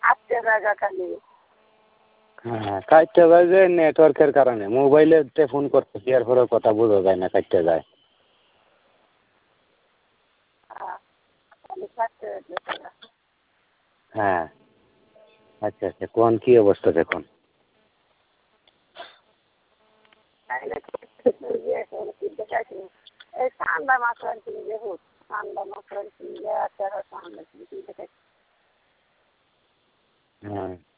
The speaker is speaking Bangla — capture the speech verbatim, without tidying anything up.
আটটা জায়গা খালি। হ্যাঁ কাটতে যায় যে নেটওয়ার্কের কারণে, মোবাইলেতে ফোন করতেছি এরপরেও কথা বোঝা যায় না, কাটতে যায়। হ্যাঁ আচ্ছা আচ্ছা, কোন কী অবস্থা দেখুন? এই ঠান্ডা মাছ আনছি দেখুন, ঠান্ডা মাছ আনছি, হ্যাঁ